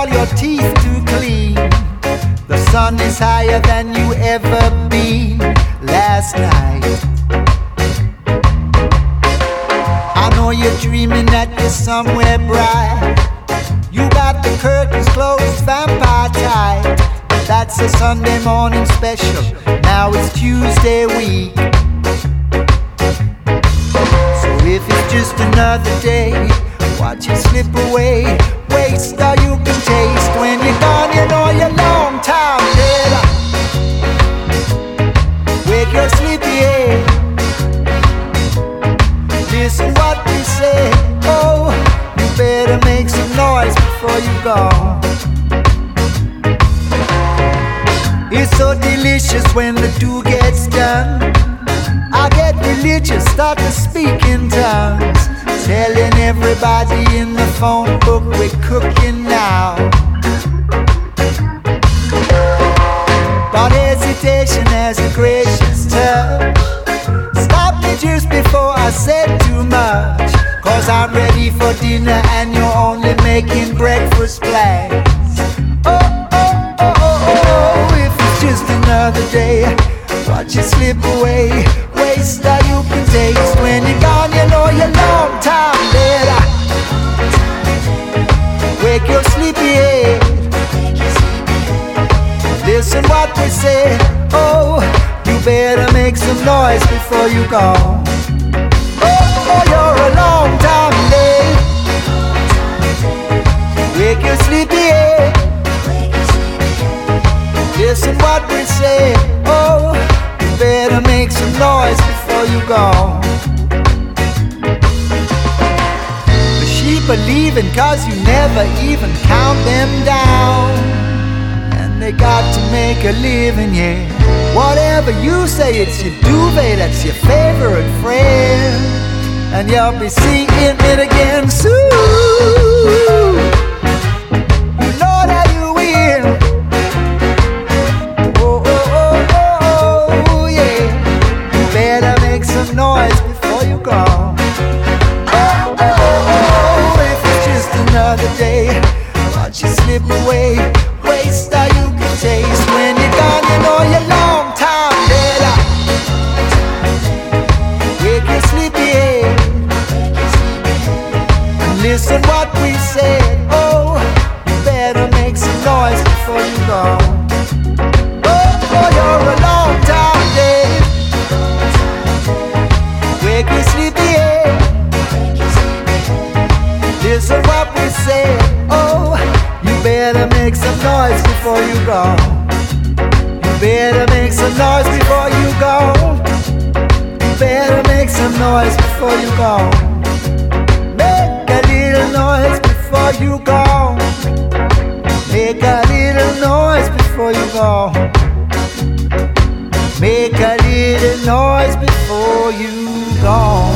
all your teeth to clean. The sun is higher than you ever been last night. I know you're dreaming that you're somewhere bright. You got the curtains closed, vampire tight. That's a Sunday morning special. Now it's Tuesday week. So if it's just another day, watch it slip away. Waste all you can taste. When you're gone, you know you're long time dead. Wake your sleepy head. Listen what we say. Oh, you better make some noise before you go. It's so delicious when the do gets done. I get religious, start to speak in tongues, telling everybody in the phone book we're cooking now. But hesitation has a gracious touch. Stop me just before I said too much. 'Cause I'm ready for dinner and you're only making breakfast plans. Oh, oh, oh, oh, oh, if it's just another day, watch it slip away. Waste all you can taste. When you're gone, you know you're long time dead. Wake your sleepy head. Listen what we say. Oh, you better make some noise before you go. Oh, you're a long time late. Wake your sleepy head. Listen what we say. Oh, you better make some noise before you go. The sheep are leaving 'cause you never even count them down. And they got to make a living, yeah. Whatever you say, it's your duvet that's your favorite friend. And you'll be seeing it again soon. You know that you will. Oh, oh, oh, oh, oh, yeah. You better make some noise before you go. Oh, oh, oh, oh, if it's just another day, watch it slip away. Waste all you can taste. When you're gone, you know you're long time dead. Wake your sleepy head. Listen what we said. Oh, you better make some noise before you go. Oh, oh, you're a long time dead. Wake your sleepy head. Listen what we said. Oh, you better make some noise before you go. You better make some noise before you go. You better make some noise before you go. Make a little noise before you go. Make a little noise before you go. Make a little noise before you go.